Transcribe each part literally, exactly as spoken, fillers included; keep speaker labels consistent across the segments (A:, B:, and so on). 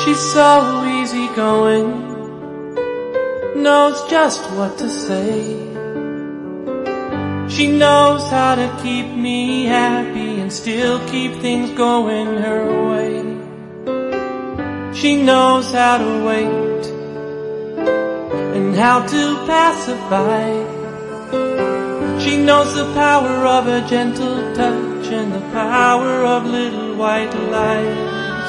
A: She's so easygoing, knows just what to say. She knows how to keep me happy and still keep things going her way. She knows how to wait and how to pacify. She knows the power of a gentle touch and the power of little white lies.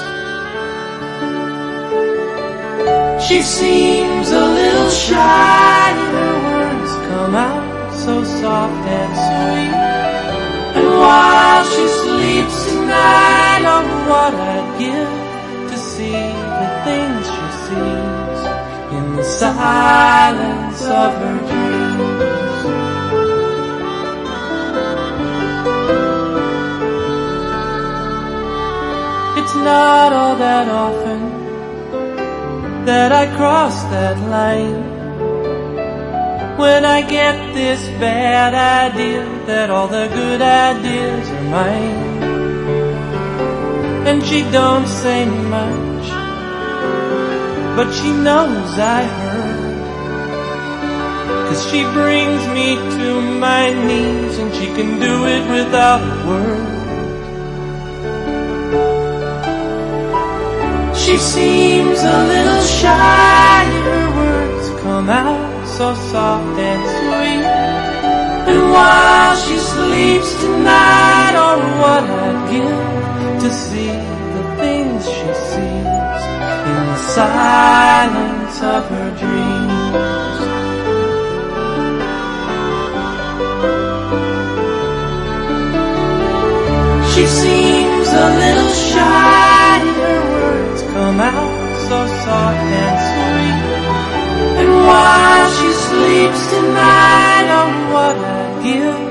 A: She seems a little shy, her words come out so soft and sweet. And while she sleeps tonight, oh, what I'd give to see the things she sees in the silence of her dreams. It's not all that often that I cross that line, when I get this bad idea that all the good ideas are mine. And she don't say much, but she knows I heard, 'cause she brings me to my knees, and she can do it without a word. She seems a little shy, her words come out so soft and sweet. And while she sleeps tonight, oh, what I'd give to see the things she sees in the silence of her dreams. She seems a little shy, her words come out so soft and sweet. And while she sleeps tonight, oh, what I'd give